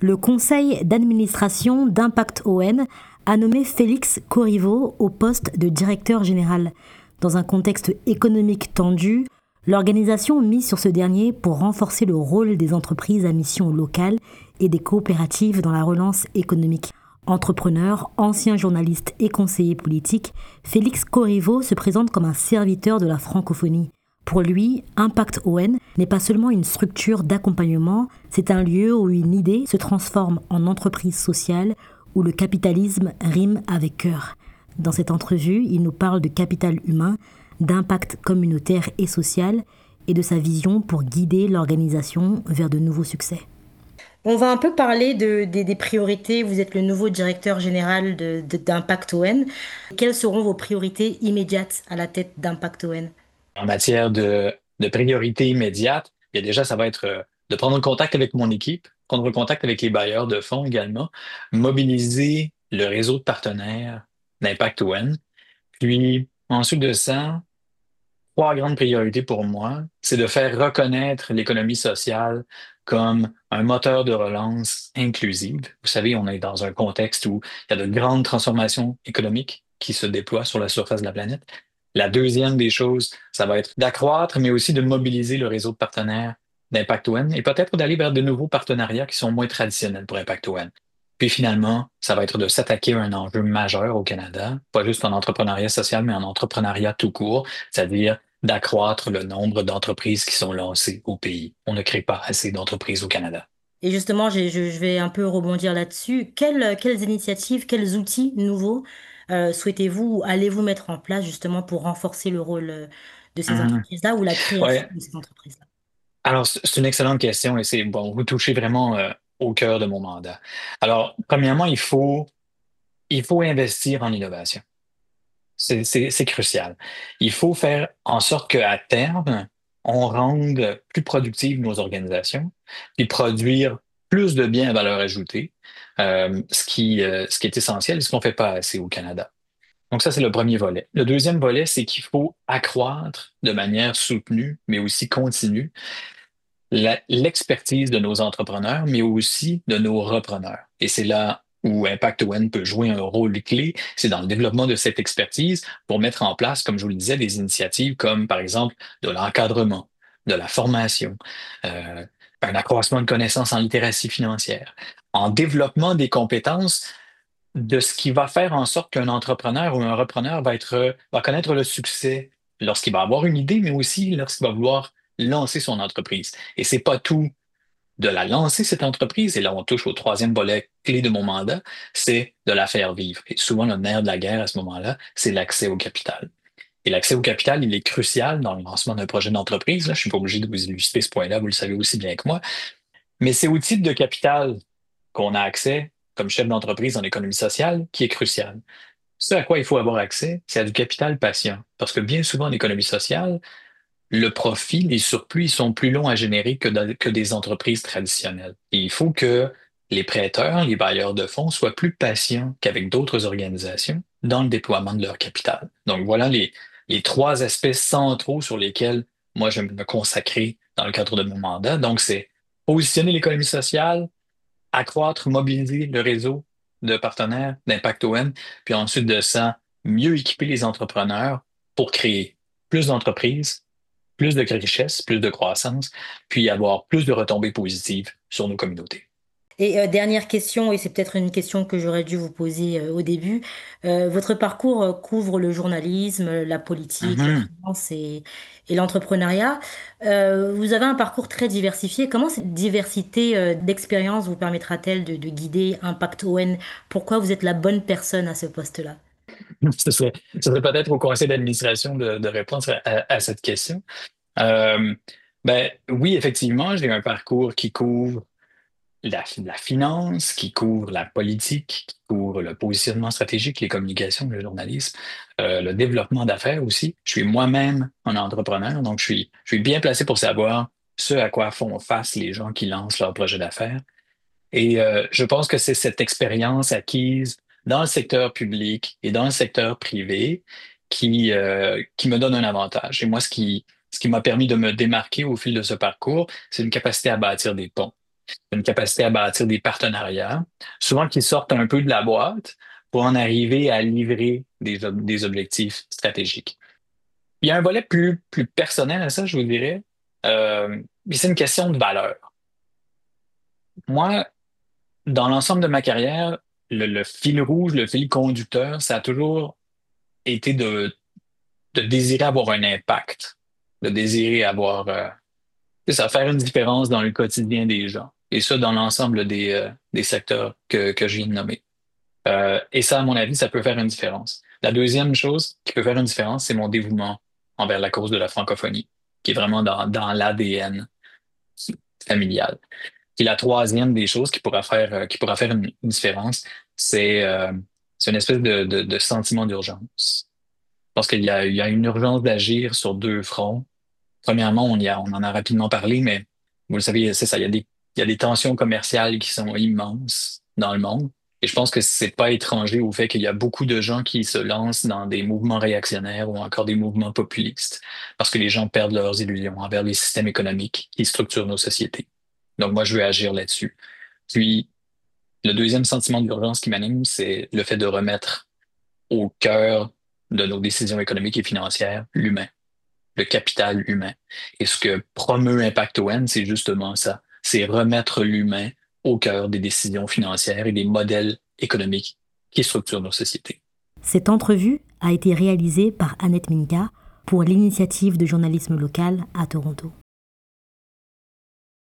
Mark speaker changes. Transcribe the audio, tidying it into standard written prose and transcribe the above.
Speaker 1: Le conseil d'administration d'Impact ON a nommé Félix Corriveau au poste de directeur général. Dans un contexte économique tendu, l'organisation mise sur ce dernier pour renforcer le rôle des entreprises à mission locale et des coopératives dans la relance économique. Entrepreneur, ancien journaliste et conseiller politique, Félix Corriveau se présente comme un serviteur de la francophonie. Pour lui, Impact ON n'est pas seulement une structure d'accompagnement, c'est un lieu où une idée se transforme en entreprise sociale, où le capitalisme rime avec cœur. Dans cette entrevue, il nous parle de capital humain, d'impact communautaire et social, et de sa vision pour guider l'organisation vers de nouveaux succès. On va un peu parler des priorités. Vous êtes le nouveau directeur général d'Impact ON. Quelles seront vos priorités immédiates à la tête d'Impact ON?
Speaker 2: En matière de priorité immédiate, il y a déjà, ça va être de prendre contact avec mon équipe, prendre contact avec les bailleurs de fonds également, mobiliser le réseau de partenaires d'Impact One. Puis ensuite de ça, trois grandes priorités pour moi, c'est de faire reconnaître l'économie sociale comme un moteur de relance inclusive. Vous savez, on est dans un contexte où il y a de grandes transformations économiques qui se déploient sur la surface de la planète. La deuxième des choses, ça va être d'accroître, mais aussi de mobiliser le réseau de partenaires d'Impact One et peut-être d'aller vers de nouveaux partenariats qui sont moins traditionnels pour Impact One. Puis finalement, ça va être de s'attaquer à un enjeu majeur au Canada, pas juste en entrepreneuriat social, mais en entrepreneuriat tout court, c'est-à-dire d'accroître le nombre d'entreprises qui sont lancées au pays. On ne crée pas assez d'entreprises au Canada.
Speaker 1: Et justement, je vais un peu rebondir là-dessus. Quelles initiatives, quels outils nouveaux souhaitez-vous ou allez-vous mettre en place justement pour renforcer le rôle de ces
Speaker 2: Mhm.
Speaker 1: entreprises-là ou la création
Speaker 2: Ouais.
Speaker 1: de ces entreprises-là?
Speaker 2: Alors, c'est une excellente question et c'est bon, vous touchez vraiment au cœur de mon mandat. Alors, premièrement, il faut investir en innovation. C'est crucial. Il faut faire en sorte qu'à terme, on rende plus productives nos organisations et produire plus de biens à valeur ajoutée, ce qui est essentiel et ce qu'on ne fait pas assez au Canada. Donc ça, c'est le premier volet. Le deuxième volet, c'est qu'il faut accroître de manière soutenue, mais aussi continue, l'expertise de nos entrepreneurs, mais aussi de nos repreneurs. Et c'est là où Impact One peut jouer un rôle clé, c'est dans le développement de cette expertise pour mettre en place, comme je vous le disais, des initiatives comme, par exemple, de l'encadrement, de la formation, euh, un accroissement de connaissances en littératie financière, en développement des compétences de ce qui va faire en sorte qu'un entrepreneur ou un repreneur va connaître le succès lorsqu'il va avoir une idée, mais aussi lorsqu'il va vouloir lancer son entreprise. Et c'est pas tout de la lancer, cette entreprise, et là on touche au troisième volet clé de mon mandat, c'est de la faire vivre. Et souvent, le nerf de la guerre à ce moment-là, c'est l'accès au capital. Et l'accès au capital, il est crucial dans le lancement d'un projet d'entreprise. Là, je suis pas obligé de vous illustrer ce point-là, vous le savez aussi bien que moi. Mais c'est au type de capital qu'on a accès comme chef d'entreprise en économie sociale qui est crucial. Ce à quoi il faut avoir accès, c'est à du capital patient. Parce que bien souvent en économie sociale, le profit, les surplus, ils sont plus longs à générer que des entreprises traditionnelles. Et il faut que les prêteurs, les bailleurs de fonds soient plus patients qu'avec d'autres organisations dans le déploiement de leur capital. Donc voilà les trois aspects centraux sur lesquels moi je vais me consacrer dans le cadre de mon mandat. Donc c'est positionner l'économie sociale, accroître, mobiliser le réseau de partenaires d'Impact ON, puis ensuite de ça, mieux équiper les entrepreneurs pour créer plus d'entreprises, plus de richesse, plus de croissance, puis avoir plus de retombées positives sur nos communautés.
Speaker 1: Et dernière question, et c'est peut-être une question que j'aurais dû vous poser au début. Votre parcours couvre le journalisme, la politique, la
Speaker 2: Mhm.
Speaker 1: finance et l'entrepreneuriat. Vous avez un parcours très diversifié. Comment cette diversité d'expériences vous permettra-t-elle de guider Impact ON? Pourquoi vous êtes la bonne personne à ce poste-là?
Speaker 2: Ce serait peut-être au conseil d'administration de répondre à cette question. Euh, ben, oui, effectivement, j'ai un parcours qui couvre la finance, qui couvre la politique, qui couvre le positionnement stratégique, les communications, le journalisme, le développement d'affaires aussi. Je suis moi-même un entrepreneur, donc je suis bien placé pour savoir ce à quoi font face les gens qui lancent leur projet d'affaires. Et je pense que c'est cette expérience acquise dans le secteur public et dans le secteur privé qui me donne un avantage. Et moi, ce qui m'a permis de me démarquer au fil de ce parcours, c'est une capacité à bâtir des ponts. une capacité à bâtir des partenariats, souvent qui sortent un peu de la boîte pour en arriver à livrer des objectifs stratégiques. Il y a un volet plus personnel à ça, je vous dirais. Mais c'est une question de valeur. Moi, dans l'ensemble de ma carrière, le fil rouge, le fil conducteur, ça a toujours été de désirer avoir un impact, de désirer avoir, c'est ça, faire une différence dans le quotidien des gens. Et ça, dans l'ensemble des secteurs que je viens de nommer. Et ça, à mon avis, ça peut faire une différence. La deuxième chose qui peut faire une différence, c'est mon dévouement envers la cause de la francophonie, qui est vraiment dans l'ADN familial. Puis la troisième des choses qui pourra faire une différence, c'est une espèce de sentiment d'urgence. Parce qu'il y a une urgence d'agir sur deux fronts. Premièrement, on en a rapidement parlé, mais vous le savez, c'est ça, il y a des tensions commerciales qui sont immenses dans le monde. Et je pense que c'est pas étranger au fait qu'il y a beaucoup de gens qui se lancent dans des mouvements réactionnaires ou encore des mouvements populistes parce que les gens perdent leurs illusions envers les systèmes économiques qui structurent nos sociétés. Donc moi, je veux agir là-dessus. Puis, le deuxième sentiment d'urgence qui m'anime, c'est le fait de remettre au cœur de nos décisions économiques et financières l'humain, le capital humain. Et ce que promeut Impact ON, c'est justement ça. C'est remettre l'humain au cœur des décisions financières et des modèles économiques qui structurent nos sociétés.
Speaker 1: Cette entrevue a été réalisée par Annette Minka pour l'initiative de journalisme local à Toronto.